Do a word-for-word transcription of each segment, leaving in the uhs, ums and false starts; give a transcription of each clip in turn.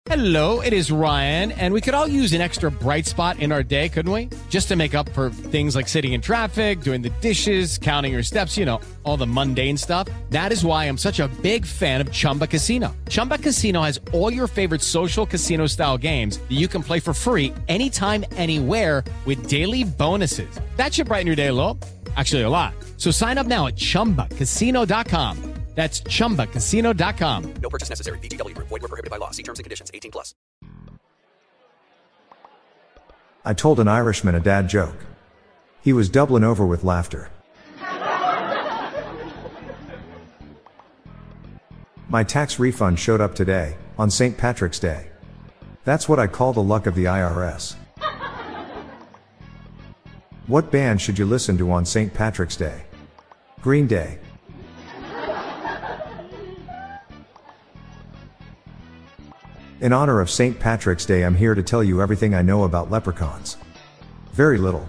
Hello, it is Ryan, and we could all use an extra bright spot in our day, couldn't we? Just to make up for things like sitting in traffic, doing the dishes, counting your steps, you know, all the mundane stuff. That is why I'm such a big fan of Chumba Casino. Chumba Casino has all your favorite social casino-style games that you can play for free anytime, anywhere with daily bonuses. That should brighten your day a little. Actually, a lot. So sign up now at chumba casino dot com. That's chumba casino dot com. No purchase necessary. V G W Group. Void where prohibited by law. See terms and conditions. eighteen plus. I told an Irishman a dad joke. He was doubling over with laughter. My tax refund showed up today, on Saint Patrick's Day. That's what I call the luck of the I R S. What band should you listen to on Saint Patrick's Day? Green Day. In honor of Saint Patrick's Day, I'm here to tell you everything I know about leprechauns. Very little.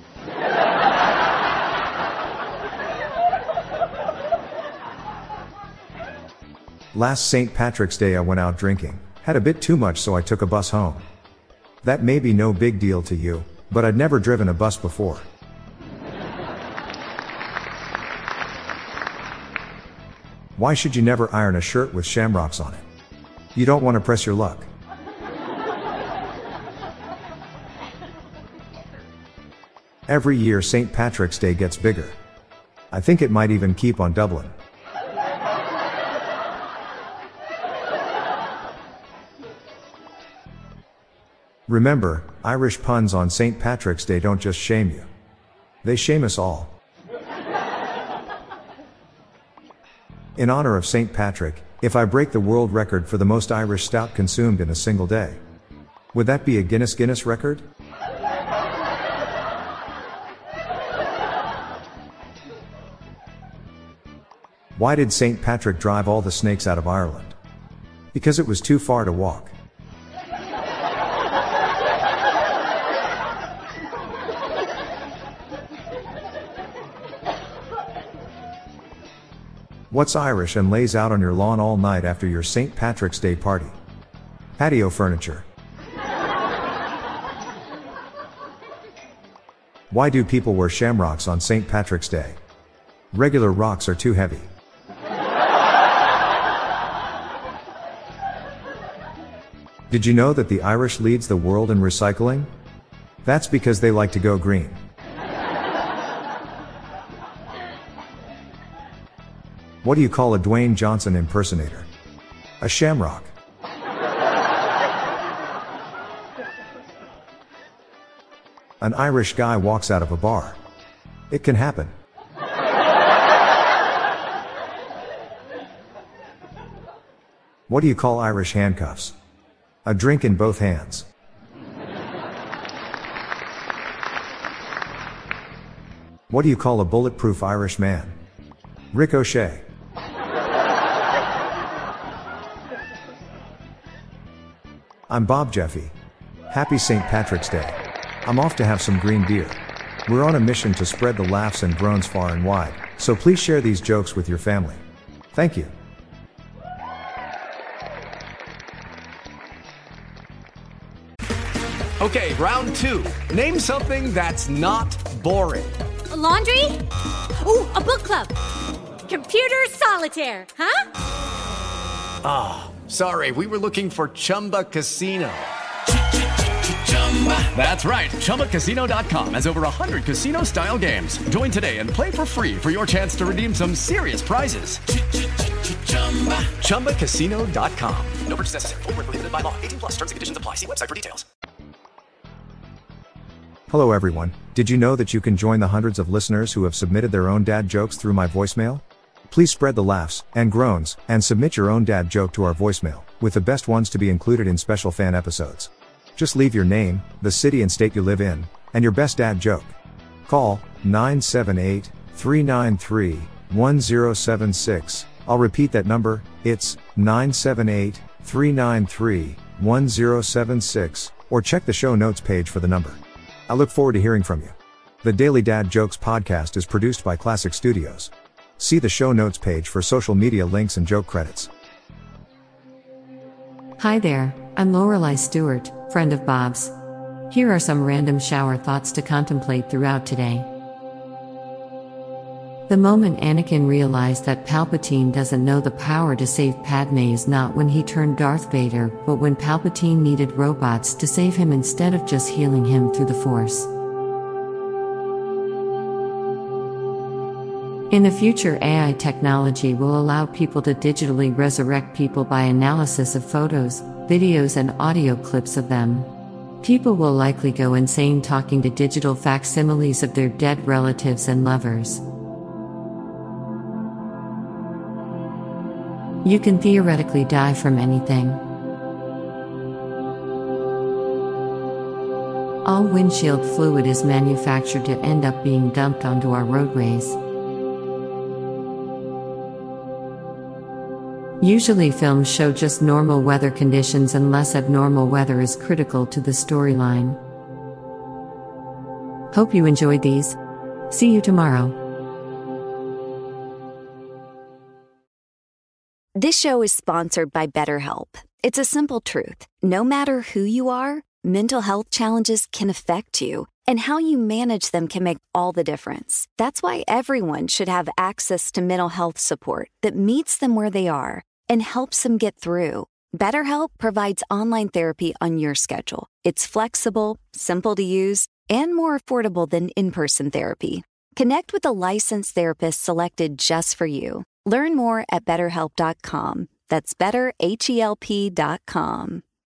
Last Saint Patrick's Day I went out drinking, had a bit too much, so I took a bus home. That may be no big deal to you, but I'd never driven a bus before. Why should you never iron a shirt with shamrocks on it? You don't want to press your luck. Every year Saint Patrick's Day gets bigger. I think it might even keep on doubling. Remember, Irish puns on Saint Patrick's Day don't just shame you. They shame us all. In honor of Saint Patrick, if I break the world record for the most Irish stout consumed in a single day, would that be a Guinness Guinness record? Why did Saint Patrick drive all the snakes out of Ireland? Because it was too far to walk. What's Irish and lays out on your lawn all night after your Saint Patrick's Day party? Patio furniture. Why do people wear shamrocks on Saint Patrick's Day? Regular rocks are too heavy. Did you know that the Irish leads the world in recycling? That's because they like to go green. What do you call a Dwayne Johnson impersonator? A shamrock. An Irish guy walks out of a bar. It can happen. What do you call Irish handcuffs? A drink in both hands. What do you call a bulletproof Irish man? Ricochet. I'm Bob Jeffy. Happy Saint Patrick's Day. I'm off to have some green beer. We're on a mission to spread the laughs and groans far and wide, so please share these jokes with your family. Thank you. Okay, round two. Name something that's not boring. A laundry? Ooh, a book club. Computer solitaire, huh? Ah, oh, sorry, we were looking for Chumba Casino. That's right, Chumba Casino dot com has over one hundred casino-style games. Join today and play for free for your chance to redeem some serious prizes. Chumba Casino dot com. No purchase necessary. Void where prohibited by law. eighteen plus terms and conditions apply. See website for details. Hello everyone, did you know that you can join the hundreds of listeners who have submitted their own dad jokes through my voicemail? Please spread the laughs and groans and submit your own dad joke to our voicemail, with the best ones to be included in special fan episodes. Just leave your name, the city and state you live in, and your best dad joke. Call nine seven eight, three nine three, one zero seven six. I'll repeat that number, it's nine seven eight, three nine three, one zero seven six, or check the show notes page for the number. I look forward to hearing from you. The Daily Dad Jokes podcast is produced by Classic Studios. See the show notes page for social media links and joke credits. Hi there, I'm Lorelei Stewart, friend of Bob's. Here are some random shower thoughts to contemplate throughout today. The moment Anakin realized that Palpatine doesn't know the power to save Padme is not when he turned Darth Vader, but when Palpatine needed robots to save him instead of just healing him through the Force. In the future, A I technology will allow people to digitally resurrect people by analysis of photos, videos, and audio clips of them. People will likely go insane talking to digital facsimiles of their dead relatives and lovers. You can theoretically die from anything. All windshield fluid is manufactured to end up being dumped onto our roadways. Usually films show just normal weather conditions unless abnormal weather is critical to the storyline. Hope you enjoyed these. See you tomorrow. This show is sponsored by BetterHelp. It's a simple truth. No matter who you are, mental health challenges can affect you, and how you manage them can make all the difference. That's why everyone should have access to mental health support that meets them where they are and helps them get through. BetterHelp provides online therapy on your schedule. It's flexible, simple to use, and more affordable than in-person therapy. Connect with a licensed therapist selected just for you. Learn more at better help dot com. That's better H E L P dot com.